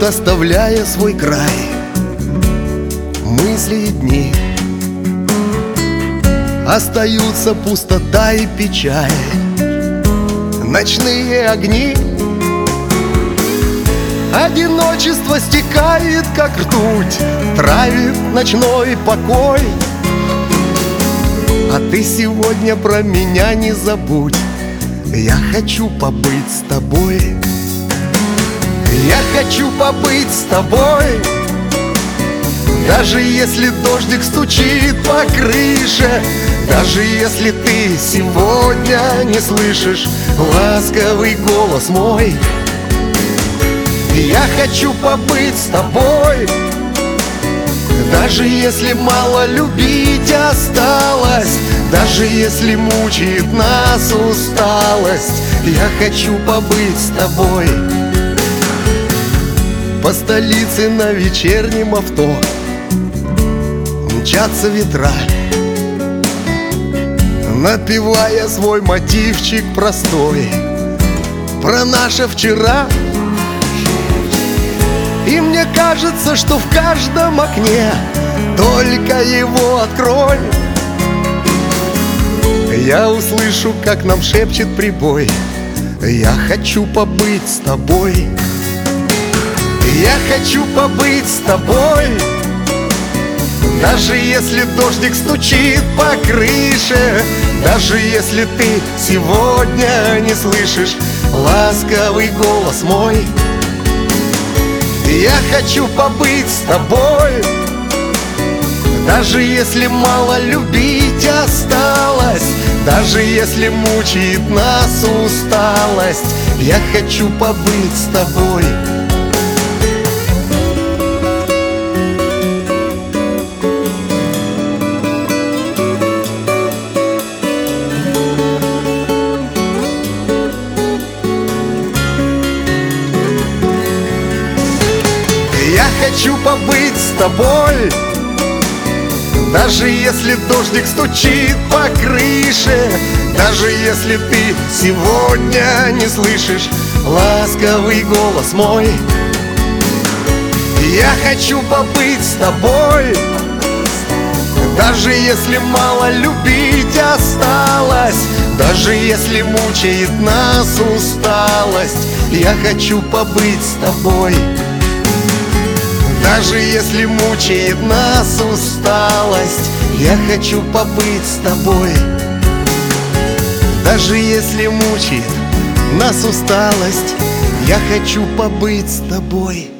оставляя свой край, мысли и дни, остаются пустота и печаль, ночные огни. Одиночество стекает, как ртуть, травит ночной покой. А ты сегодня про меня не забудь, я хочу побыть с тобой. Я хочу побыть с тобой, даже если дождик стучит по крыше, даже если ты сегодня не слышишь ласковый голос мой. Я хочу побыть с тобой, даже если мало любить осталось, даже если мучает нас усталость. Я хочу побыть с тобой. По столице на вечернем авто мчатся ветра, напевая свой мотивчик простой про наше вчера. И мне кажется, что в каждом окне только его открой, я услышу, как нам шепчет прибой: я хочу побыть с тобой. Я хочу побыть с тобой, даже если дождик стучит по крыше, даже если ты сегодня не слышишь ласковый голос мой. Я хочу побыть с тобой, даже если мало любить осталось, даже если мучает нас усталость. Я хочу побыть с тобой. Я хочу побыть с тобой, даже если дождик стучит по крыше, даже если ты сегодня не слышишь ласковый голос мой. Я хочу побыть с тобой, даже если мало любить осталось, даже если мучает нас усталость. Я хочу побыть с тобой, даже если мучает нас усталость. Я хочу побыть с тобой, даже если мучает нас усталость. Я хочу побыть с тобой.